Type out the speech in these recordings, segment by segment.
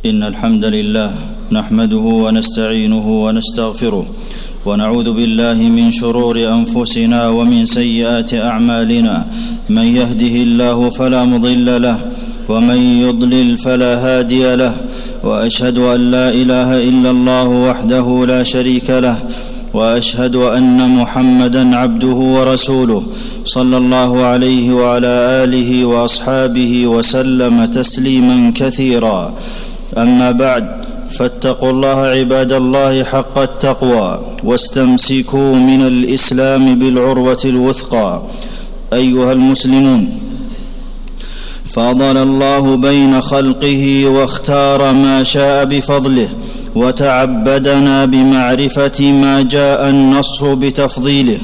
إن الحمد لله نحمده ونستعينه ونستغفره ونعوذ بالله من شرور أنفسنا ومن سيئات أعمالنا. من يهده الله فلا مضل له ومن يضلل فلا هادي له، وأشهد أن لا إله إلا الله وحده لا شريك له، وأشهد أن محمدًا عبده ورسوله صلى الله عليه وعلى آله وأصحابه وسلم تسليمًا كثيرا. أما بعد، فاتقوا الله عباد الله حق التقوى، واستمسكوا من الإسلام بالعروة الوثقى. أيها المسلمون، فضل الله بين خلقه واختار ما شاء بفضله، وتعبدنا بمعرفة ما جاء النص بتفضيله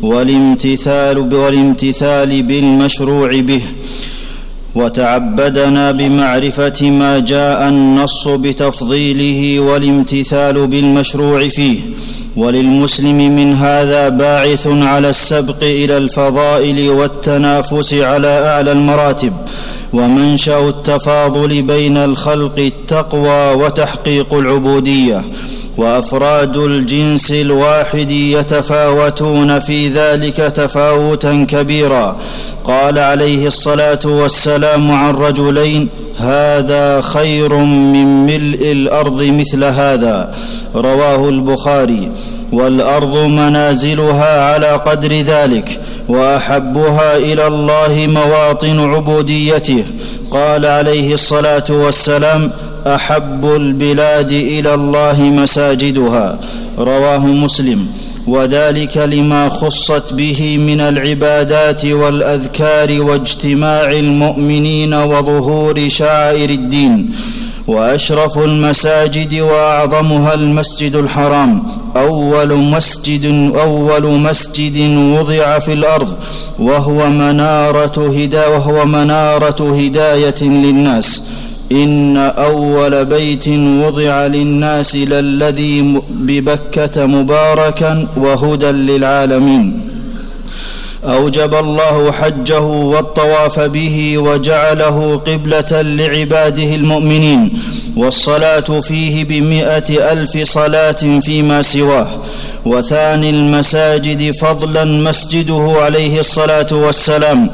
والامتثال بالمشروع به. وتعبدنا بمعرفة ما جاء النص بتفضيله والامتثال بالمشروع فيه. وللمسلم من هذا باعث على السبق إلى الفضائل والتنافس على أعلى المراتب. ومنشأ التفاضل بين الخلق التقوى وتحقيق العبودية، وأفراد الجنس الواحد يتفاوتون في ذلك تفاوتا كبيرا. قال عليه الصلاة والسلام عن رجلين: هذا خير من ملء الأرض مثل هذا، رواه البخاري. والأرض منازلها على قدر ذلك، وأحبها إلى الله مواطن عبوديته. قال عليه الصلاة والسلام: أحب البلاد إلى الله مساجدها، رواه مسلم. وذلك لما خصت به من العبادات والأذكار واجتماع المؤمنين وظهور شعائر الدين. وأشرف المساجد وأعظمها المسجد الحرام، أول مسجد وضع في الأرض، وهو منارة هداية للناس. إن أول بيت وضع للناس للذي ببكة مباركا وهدى للعالمين. أوجب الله حجه والطواف به، وجعله قبلة لعباده المؤمنين، والصلاة فيه ب100,000 صلاة فيما سواه. وثاني المساجد فضلا مسجده عليه الصلاة والسلام،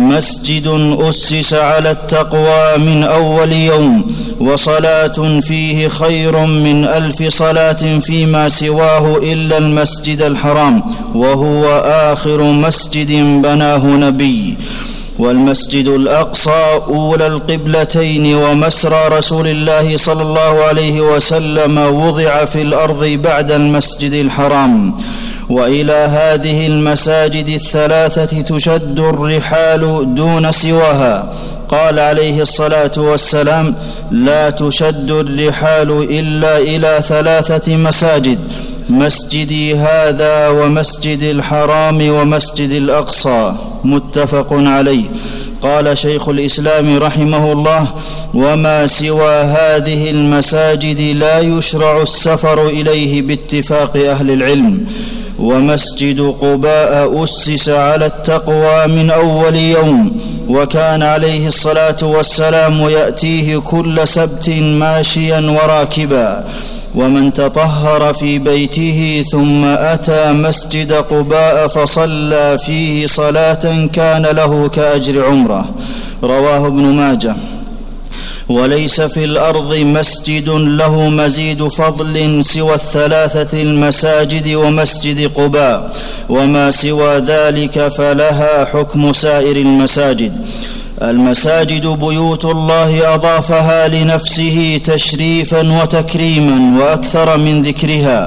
مسجد أسس على التقوى من أول يوم، وصلاة فيه خير من 1000 صلاة فيما سواه إلا المسجد الحرام، وهو آخر مسجد بناه نبي. والمسجد الأقصى أولى القبلتين ومسرى رسول الله صلى الله عليه وسلم وضع في الأرض بعد المسجد الحرام. وإلى هذه المساجد الثلاثة تشد الرحال دون سواها. قال عليه الصلاة والسلام: لا تشد الرحال إلا إلى 3 مساجد: مسجدي هذا، ومسجد الحرام، ومسجد الأقصى. متفق عليه. قال شيخ الإسلام رحمه الله: وما سوى هذه المساجد لا يشرع السفر إليه باتفاق أهل العلم. ومسجد قباء أسس على التقوى من أول يوم، وكان عليه الصلاة والسلام يأتيه كل سبت ماشيا وراكبا. ومن تطهر في بيته ثم أتى مسجد قباء فصلى فيه صلاة كان له كأجر عمره، رواه ابن ماجه. وليس في الأرض مسجد له مزيد فضل سوى 3 المساجد ومسجد قباء، وما سوى ذلك فلها حكم سائر المساجد. المساجد بيوت الله أضافها لنفسه تشريفا وتكريما، وأكثر من ذكرها.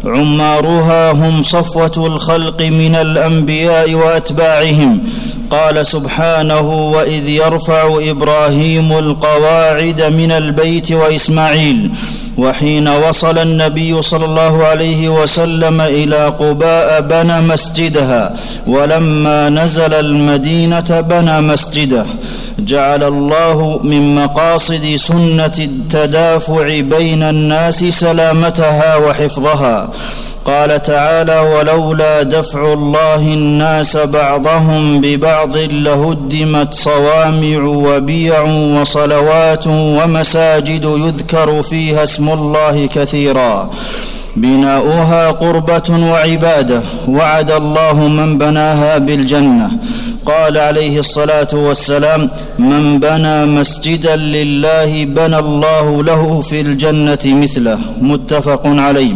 عمارها هم صفوة الخلق من الأنبياء وأتباعهم. قال سبحانه: وإذ يرفع إبراهيم القواعد من البيت وإسماعيل. وحين وصل النبي صلى الله عليه وسلم إلى قباء بنى مسجدها، ولما نزل المدينة بنى مسجده. جعل الله من مقاصد سنة التدافع بين الناس سلامتها وحفظها. قال تعالى: ولولا دفع الله الناس بعضهم ببعض لهدمت صوامع وبيع وصلوات ومساجد يذكر فيها اسم الله كثيرا بناؤها قربة وعبادة وعد الله من بناها بالجنة. قال عليه الصلاة والسلام: من بنى مسجدا لله بنى الله له في الجنة مثله. متفق عليه.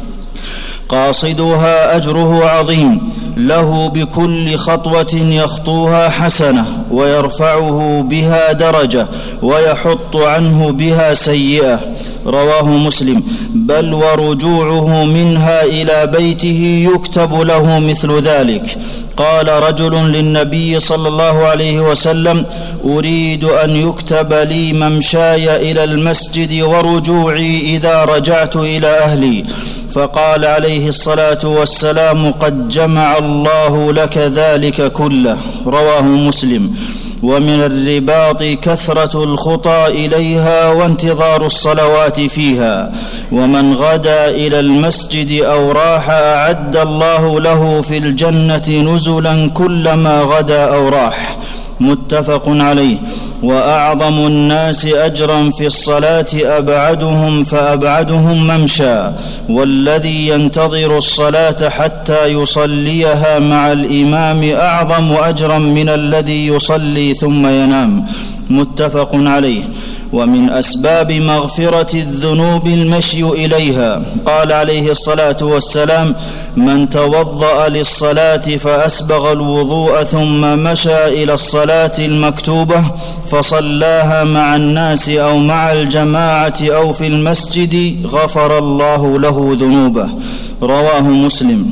قاصدها أجره عظيم، له بكل خطوة يخطوها حسنة ويرفعه بها درجة ويحط عنه بها سيئة. رواه مسلم. بل ورجوعه منها إلى بيته يكتب له مثل ذلك. قال رجل للنبي صلى الله عليه وسلم: أريد أن يكتب لي ممشاي إلى المسجد ورجوعي إذا رجعت إلى أهلي. فقال عليه الصلاة والسلام: قد جمع الله لك ذلك كله. رواه مسلم. ومن الرباط كثرة الخطى إليها وانتظار الصلوات فيها. ومن غدا إلى المسجد أو راح أعد الله له في الجنة نزلا كلما غدا أو راح. متفق عليه. وأعظم الناس أجرا في الصلاة أبعدهم فأبعدهم ممشى، والذي ينتظر الصلاة حتى يصليها مع الإمام أعظم أجرا من الذي يصلي ثم ينام. متفق عليه. ومن أسباب مغفرة الذنوب المشي إليها. قال عليه الصلاة والسلام: من توضأ للصلاة فأسبغ الوضوء ثم مشى إلى الصلاة المكتوبة فصلاها مع الناس أو مع الجماعة أو في المسجد غفر الله له ذنوبه. رواه مسلم.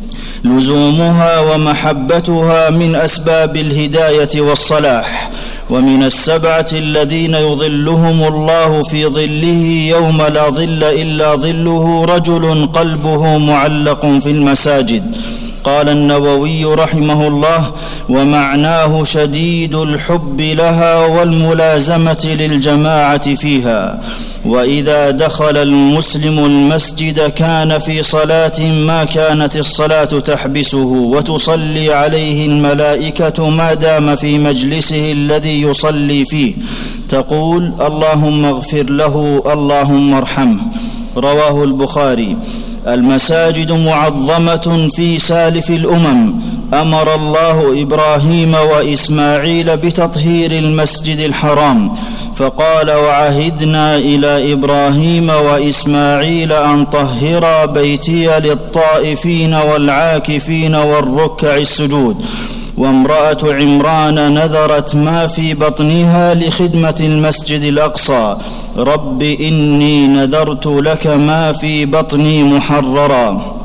لزومها ومحبتها من أسباب الهداية والصلاح. ومن السبعة الذين يظلهم الله في ظله يوم لا ظل إلا ظله رجل قلبه معلق في المساجد. قال النووي رحمه الله: ومعناه شديد الحب لها والملازمة للجماعة فيها. وإذا دخل المسلم المسجد كان في صلاة ما كانت الصلاة تحبسه وتصلي عليه الملائكة ما دام في مجلسه الذي يصلي فيه، تقول: اللهم اغفر له، اللهم ارحمه. رواه البخاري. المساجد معظمة في سالف الأمم. أمر الله إبراهيم وإسماعيل بتطهير المسجد الحرام، فقال: وعهدنا إلى إبراهيم وإسماعيل أن طهرا بيتي للطائفين والعاكفين والركع السجود. وامرأة عمران نذرت ما في بطنها لخدمة المسجد الأقصى: رب إني نذرت لك ما في بطني محررا.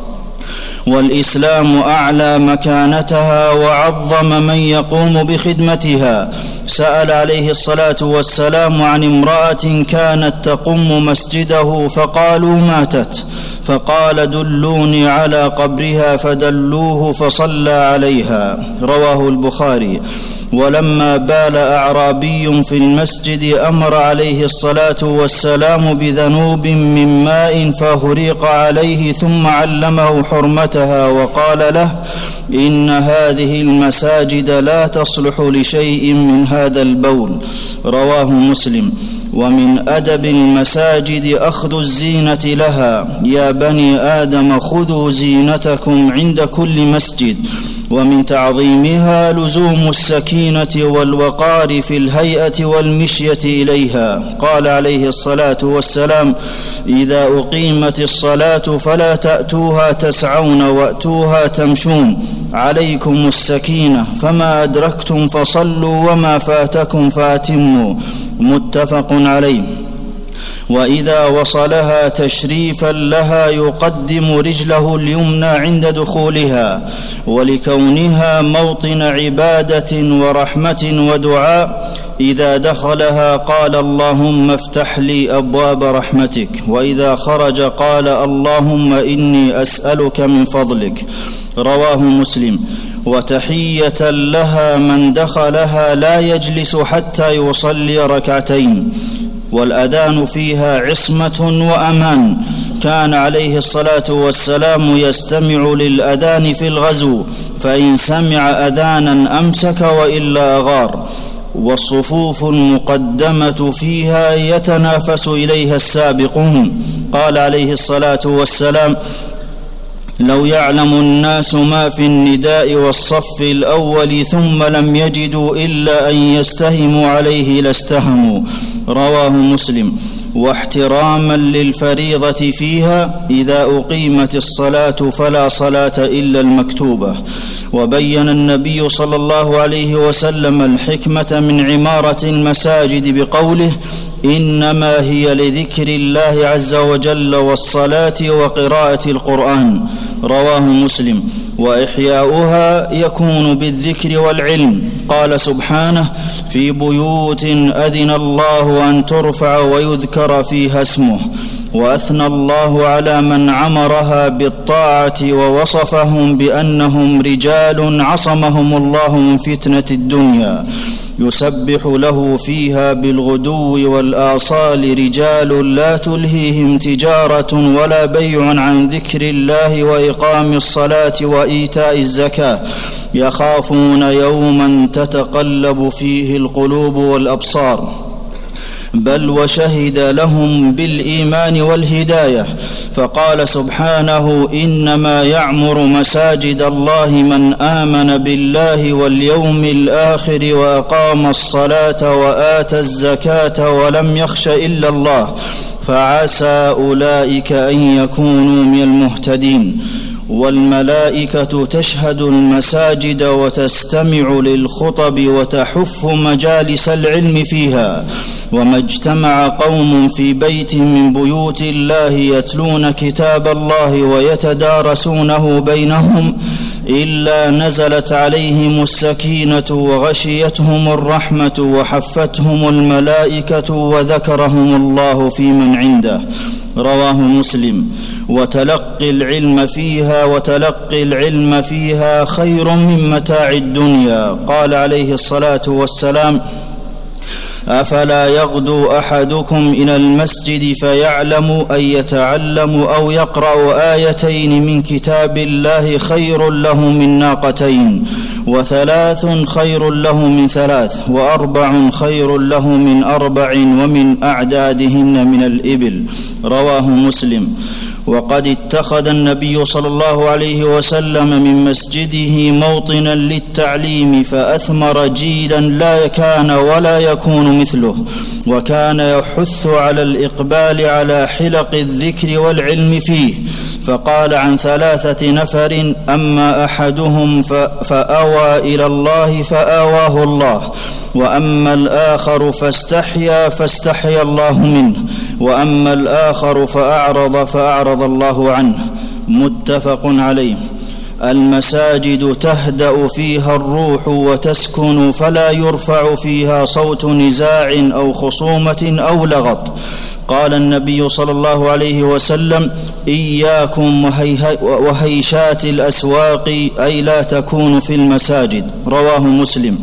والإسلام أعلى مكانتها وعظم من يقوم بخدمتها. سأل عليه الصلاة والسلام عن امرأة كانت تقم مسجده فقالوا: ماتت. فقال: دلوني على قبرها، فدلوه فصلى عليها. رواه البخاري. ولما بال أعرابي في المسجد أمر عليه الصلاة والسلام بذنوب من ماء فهريق عليه، ثم علمه حرمتها وقال له: إن هذه المساجد لا تصلح لشيء من هذا البول. رواه مسلم. ومن أدب المساجد أخذ الزينة لها. يا بني آدم خذوا زينتكم عند كل مسجد. ومن تعظيمها لزوم السكينة والوقار في الهيئة والمشية إليها. قال عليه الصلاة والسلام: إذا أقيمت الصلاة فلا تأتوها تسعون وأتوها تمشون، عليكم السكينة، فما أدركتم فصلوا وما فاتكم فأتموا. متفق عليه. وإذا وصلها تشريفا لها يقدم رجله اليمنى عند دخولها، ولكونها موطن عبادة ورحمة ودعاء. إذا دخلها قال: اللهم افتح لي أبواب رحمتك. وإذا خرج قال: اللهم إني أسألك من فضلك. رواه مسلم. وتحية لها من دخلها لا يجلس حتى يصلي ركعتين. والأذان فيها عصمة وأمان، كان عليه الصلاة والسلام يستمع للأذان في الغزو، فإن سمع أذانا أمسك وإلا أغار، والصفوف المقدمة فيها يتنافس إليها السابقون. قال عليه الصلاة والسلام: لو يعلم الناس ما في النداء والصف الأول ثم لم يجدوا إلا أن يستهموا عليه لاستهموا. رواه مسلم. واحتراما للفريضة فيها: إذا أقيمت الصلاة فلا صلاة إلا المكتوبة. وبين النبي صلى الله عليه وسلم الحكمة من عمارة المساجد بقوله: إنما هي لذكر الله عز وجل والصلاة وقراءة القرآن. رواه مسلم. وإحياؤها يكون بالذكر والعلم. قال سبحانه: في بيوت أذن الله أن ترفع ويذكر فيها اسمه. وأثنى الله على من عمرها بالطاعة ووصفهم بأنهم رجال عصمهم الله من فتنة الدنيا، يسبح له فيها بالغدو والآصال رجال لا تلهيهم تجارة ولا بيع عن ذكر الله وإقام الصلاة وإيتاء الزكاة، يخافون يوما تتقلب فيه القلوب والأبصار. بل وشهد لهم بالإيمان والهداية، فقال سبحانه: إنما يعمر مساجد الله من آمن بالله واليوم الآخر وأقام الصلاة وآتى الزكاة ولم يخش إلا الله، فعسى أولئك أن يكونوا من المهتدين. والملائكة تشهد المساجد وتستمع للخطب وتحف مجالس العلم فيها. وما اجتمع قوم في بيت من بيوت الله يتلون كتاب الله ويتدارسونه بينهم إلا نزلت عليهم السكينة وغشيتهم الرحمة وحفتهم الملائكة وذكرهم الله في من عنده. رواه مسلم. وتلقي العلم فيها خير من متاع الدنيا. قال عليه الصلاة والسلام: أفلا يغدو أحدكم إلى المسجد فيعلم أن يتعلم أو يقرأ آيتين من كتاب الله خير له من ناقتين، وثلاث خير له من ثلاث، وأربع خير له من أربع، ومن أعدادهن من الإبل. رواه مسلم. وقد اتخذ النبي صلى الله عليه وسلم من مسجده موطنا للتعليم، فأثمر جيلا لا كان ولا يكون مثله، وكان يحث على الإقبال على حلق الذكر والعلم فيه. فقال عن 3 نفر: أما أحدهم فأوى إلى الله فآواه الله، وأما الآخر فاستحيا الله منه، وأما الآخر فأعرض الله عنه. متفق عليه. المساجد تهدأ فيها الروح وتسكن، فلا يرفع فيها صوت نزاع أو خصومة أو لغط. قال النبي صلى الله عليه وسلم: إياكم وهيشات الأسواق، أي لا تكون في المساجد. رواه مسلم.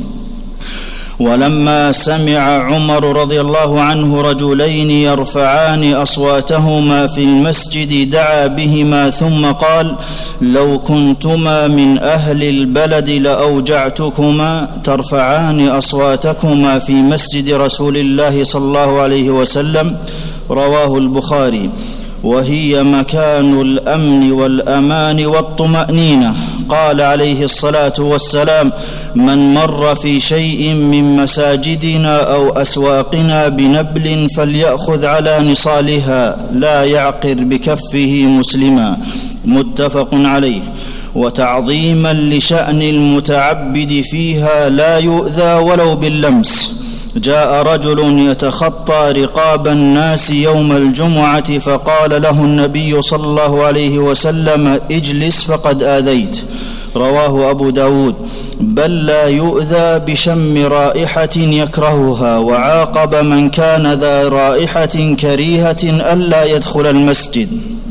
ولما سمع عمر رضي الله عنه رجلين يرفعان أصواتهما في المسجد دعا بهما ثم قال: لو كنتما من أهل البلد لأوجعتكما ترفعان أصواتكما في مسجد رسول الله صلى الله عليه وسلم. رواه البخاري. وهي مكان الأمن والأمان والطمأنينة. قال عليه الصلاة والسلام: من مر في شيء من مساجدنا أو أسواقنا بنبل فليأخذ على نصالها لا يعقر بكفه مسلما. متفق عليه. وتعظيما لشأن المتعبد فيها لا يؤذى ولو باللمس. جاء رجل يتخطى رقاب الناس يوم الجمعة، فقال له النبي صلى الله عليه وسلم: اجلس فقد آذيت. رواه أبو داود. بل لا يؤذى بشم رائحة يكرهها، وعاقب من كان ذا رائحة كريهة ألا يدخل المسجد.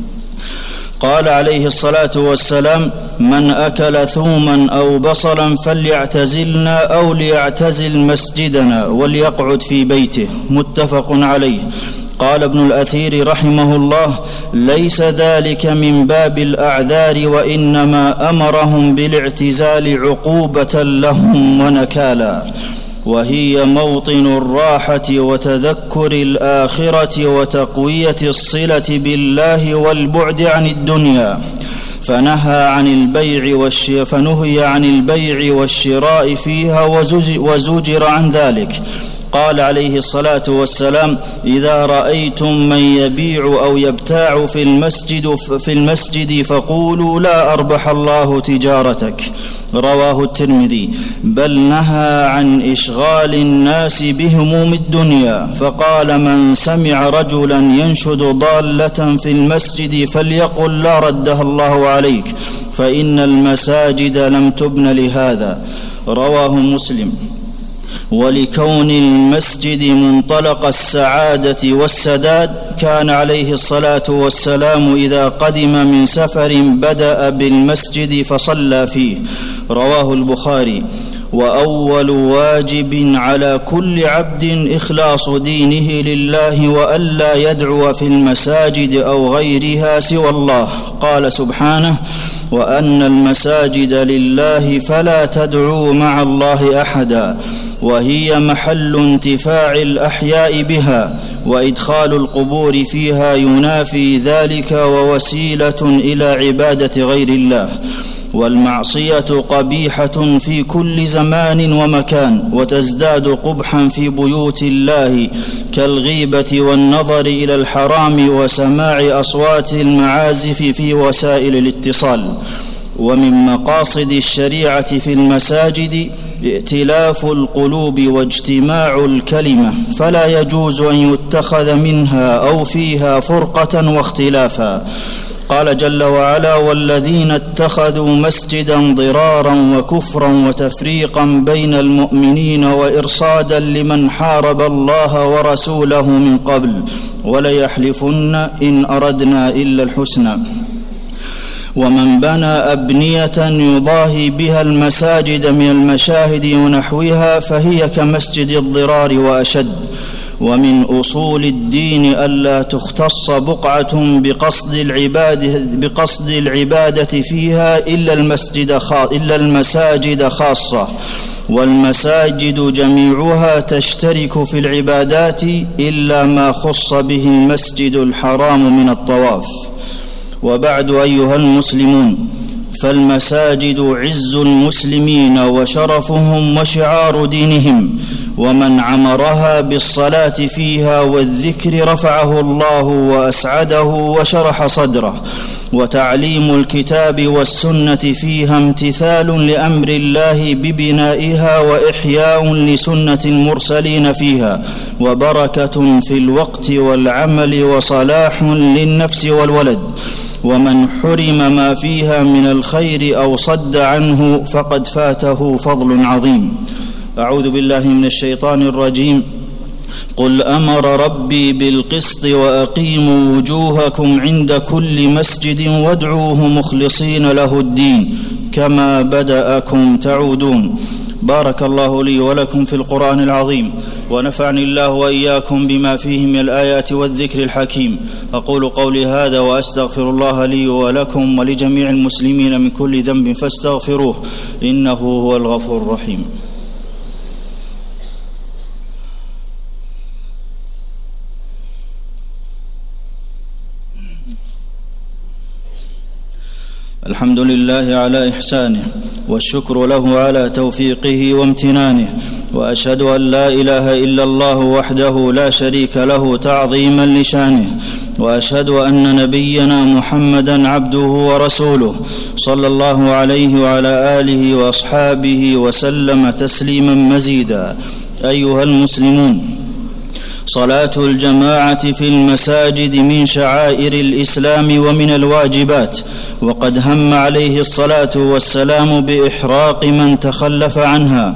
قال عليه الصلاة والسلام: من أكل ثوما أو بصلا فليعتزلنا أو ليعتزل مسجدنا وليقعد في بيته. متفق عليه. قال ابن الأثير رحمه الله: ليس ذلك من باب الأعذار، وإنما أمرهم بالاعتزال عقوبة لهم ونكالا، وهي موطن الراحة وتذكر الآخرة وتقوية الصلة بالله والبعد عن الدنيا، فنهي عن البيع والشراء فيها وزجر عن ذلك. قال عليه الصلاة والسلام: إذا رأيتم من يبيع أو يبتاع في المسجد فقولوا لا أربح الله تجارتك. رواه الترمذي. بل نهى عن إشغال الناس بهموم الدنيا، فقال: من سمع رجلا ينشد ضالة في المسجد فليقل لا ردها الله عليك، فإن المساجد لم تبن لهذا. رواه مسلم. ولكون المسجد منطلق السعادة والسداد، كان عليه الصلاة والسلام إذا قدم من سفر بدأ بالمسجد فصلى فيه. رواه البخاري. وأول واجب على كل عبد إخلاص دينه لله، وألا يدعو في المساجد أو غيرها سوى الله. قال سبحانه: وأن المساجد لله فلا تدعوا مع الله أحدا، وهي محل انتفاع الأحياء بها، وإدخال القبور فيها ينافي ذلك ووسيلة إلى عبادة غير الله. والمعصية قبيحة في كل زمان ومكان، وتزداد قبحا في بيوت الله، كالغيبة والنظر إلى الحرام وسماع أصوات المعازف في وسائل الاتصال. ومن مقاصد الشريعة في المساجد ائتلاف القلوب واجتماع الكلمة، فلا يجوز أن يتخذ منها أو فيها فرقة واختلافا. قال جل وعلا: والذين اتخذوا مسجدا ضرارا وكفرا وتفريقا بين المؤمنين وإرصادا لمن حارب الله ورسوله من قبل وليحلفن إن أردنا إلا الحسنى. ومن بنى أبنية يضاهي بها المساجد من المشاهد ونحوها فهي كمسجد الضرار وأشد. ومن أصول الدين ألا تختص بقعة بقصد العبادة فيها إلا المساجد خاصة، والمساجد جميعها تشترك في العبادات إلا ما خص به المسجد الحرام من الطواف. وبعد، أيها المسلمون، فالمساجد عز المسلمين وشرفهم وشعار دينهم، ومن عمرها بالصلاة فيها والذكر رفعه الله وأسعده وشرح صدره. وتعليم الكتاب والسنة فيها امتثال لأمر الله ببنائها وإحياء لسنة المرسلين فيها، وبركة في الوقت والعمل وصلاح للنفس والولد. ومن حرم ما فيها من الخير أو صد عنه فقد فاته فضل عظيم. أعوذ بالله من الشيطان الرجيم. قل أمر ربي بالقسط وأقيموا وجوهكم عند كل مسجد وادعوه مخلصين له الدين كما بدأكم تعودون. بارك الله لي ولكم في القرآن العظيم، ونفعني الله وإياكم بما فيه من الآيات والذكر الحكيم. أقول قولي هذا وأستغفر الله لي ولكم ولجميع المسلمين من كل ذنب فاستغفروه إنه هو الغفور الرحيم. الحمد لله على إحسانه، والشكر له على توفيقه وامتنانه، وأشهد أن لا إله إلا الله وحده لا شريك له تعظيما لشانه، وأشهد أن نبينا محمدا عبده ورسوله صلى الله عليه وعلى آله وأصحابه وسلم تسليما مزيدا. أيها المسلمون، صلاة الجماعة في المساجد من شعائر الإسلام ومن الواجبات، وقد هم عليه الصلاة والسلام بإحراق من تخلف عنها،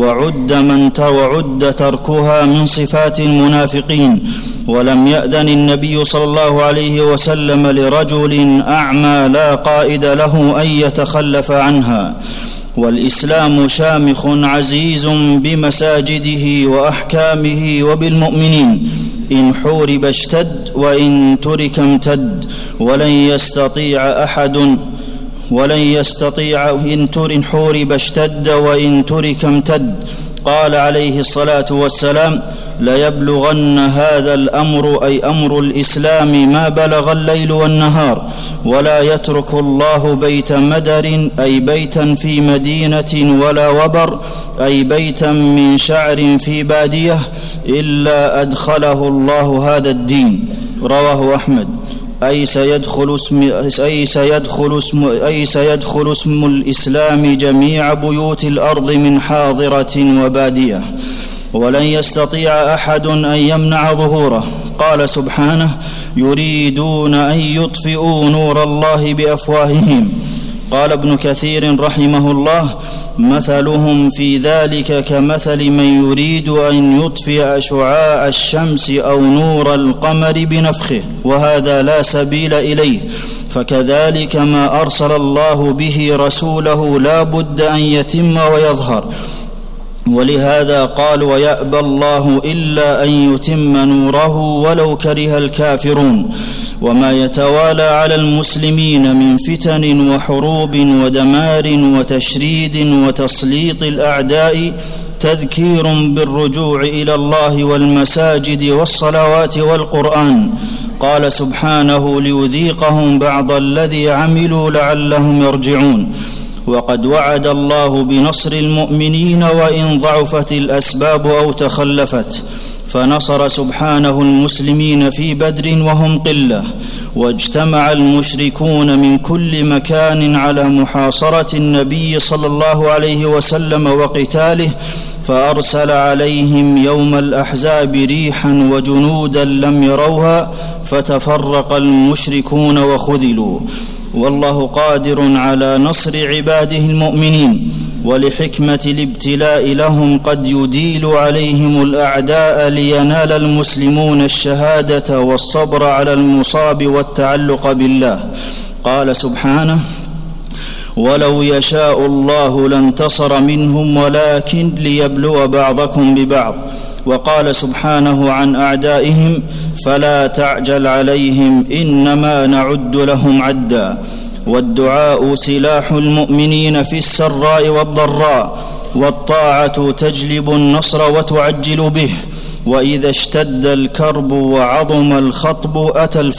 وعد تركها من صفات المنافقين. ولم يأذن النبي صلى الله عليه وسلم لرجل أعمى لا قائد له أن يتخلف عنها. والإسلام شامخ عزيز بمساجده وأحكامه وبالمؤمنين، إن حورب اشتد وإن ترك امتد ولن يستطيع إن حورب اشتد وإن ترك امتد. قال عليه الصلاة والسلام: ليبلغن هذا الأمر أي أمر الإسلام ما بلغ الليل والنهار، ولا يترك الله بيت مدر أي بيتا في مدينة ولا وبر أي بيتا من شعر في بادية إلا أدخله الله هذا الدين. رواه أحمد. أي سيدخل اسم الإسلام جميع بيوت الأرض من حاضرة وبادية، ولن يستطيع أحد أن يمنع ظهوره. قال سبحانه: يريدون أن يطفئوا نور الله بأفواههم. قال ابن كثير رحمه الله: مثلهم في ذلك كمثل من يريد أن يطفئ شعاع الشمس أو نور القمر بنفخه، وهذا لا سبيل إليه. فكذلك ما أرسل الله به رسوله لا بد أن يتم ويظهر. ولهذا قال: ويأبى الله إلا أن يتم نوره ولو كره الكافرون. وما يتوالى على المسلمين من فتن وحروب ودمار وتشريد وتسليط الأعداء تذكير بالرجوع إلى الله والمساجد والصلوات والقرآن. قال سبحانه: ليذيقهم بعض الذي عملوا لعلهم يرجعون. وقد وعد الله بنصر المؤمنين وإن ضعفت الأسباب أو تخلفت، فنصر سبحانه المسلمين في بدر وهم قلة، واجتمع المشركون من كل مكان على محاصرة النبي صلى الله عليه وسلم وقتاله، فأرسل عليهم يوم الأحزاب ريحا وجنودا لم يروها، فتفرق المشركون وخذلوا. والله قادر على نصر عباده المؤمنين، ولحكمة الابتلاء لهم قد يديل عليهم الأعداء لينال المسلمون الشهادة والصبر على المصاب والتعلق بالله. قال سبحانه: ولو يشاء الله لانتصر منهم ولكن ليبلو بعضكم ببعض. وقال سبحانه عن أعدائهم: فلا تعجل عليهم إنما نعد لهم عدا. والدعاء سلاح المؤمنين في السراء والضراء، والطاعة تجلب النصر وتعجل به. وإذا اشتد الكرب وعظم الخطب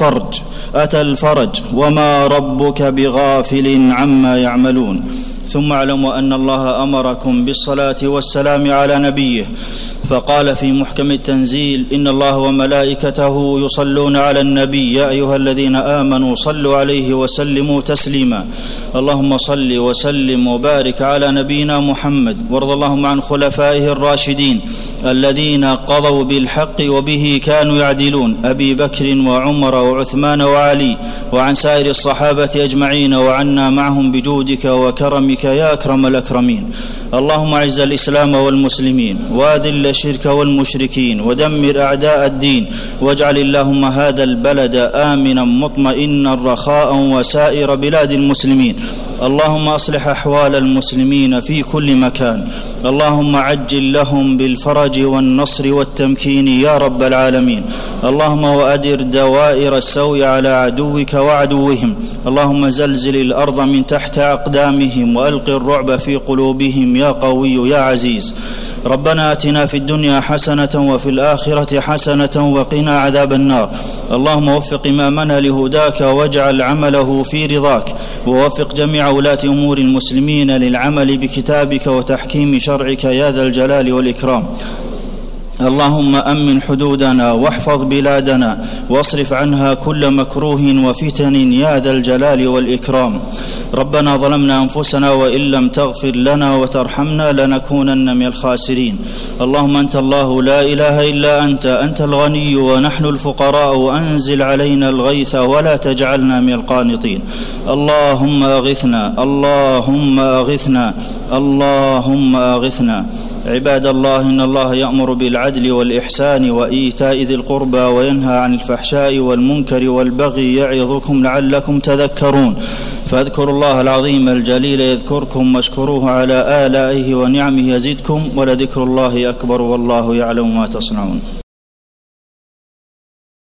أتى الفرج وما ربك بغافل عما يعملون. ثم اعلموا أن الله أمركم بالصلاة والسلام على نبيه، فقال في محكم التنزيل: إن الله وملائكته يصلون على النبي يا أيها الذين آمنوا صلوا عليه وسلموا تسليما. اللهم صل وسلم وبارك على نبينا محمد، وارض اللهم عن خلفائه الراشدين الذين قضوا بالحق وبه كانوا يعدلون: أبي بكر وعمر وعثمان وعلي، وعن سائر الصحابة أجمعين، وعنا معهم بجودك وكرمك يا أكرم الأكرمين. اللهم أعز الإسلام والمسلمين، وأذل الشرك والمشركين، ودمر أعداء الدين، واجعل اللهم هذا البلد آمنا مطمئنا رخاء وسائر بلاد المسلمين. اللهم أصلح أحوال المسلمين في كل مكان. اللهم عجل لهم بالفرج والنصر والتمكين يا رب العالمين. اللهم وأدر دوائر السوء على عدوك وعدوهم. اللهم زلزل الأرض من تحت أقدامهم، وألق الرعب في قلوبهم يا قوي يا عزيز. ربنا آتنا في الدنيا حسنة وفي الآخرة حسنة وقنا عذاب النار. اللهم وفق إمامنا لهداك، واجعل عمله في رضاك، ووفق جميع ولاة أمور المسلمين للعمل بكتابك وتحكيم شرعك يا ذا الجلال والإكرام. اللهم أمن حدودنا واحفظ بلادنا، واصرف عنها كل مكروه وفتن يا ذا الجلال والإكرام. ربنا ظلمنا أنفسنا وإن لم تغفر لنا وترحمنا لنكونن من الخاسرين. اللهم أنت الله لا إله إلا أنت الغني ونحن الفقراء، وأنزل علينا الغيث ولا تجعلنا من القانطين. اللهم أغثنا، اللهم أغثنا، اللهم أغثنا. عباد الله، إن الله يأمر بالعدل والإحسان وإيتاء ذي القربى، وينهى عن الفحشاء والمنكر والبغي، يعظكم لعلكم تذكرون. فاذكروا الله العظيم الجليل يذكركم، واشكروه على آلائه ونعمه يزدكم، ولذكر الله أكبر، والله يعلم ما تصنعون.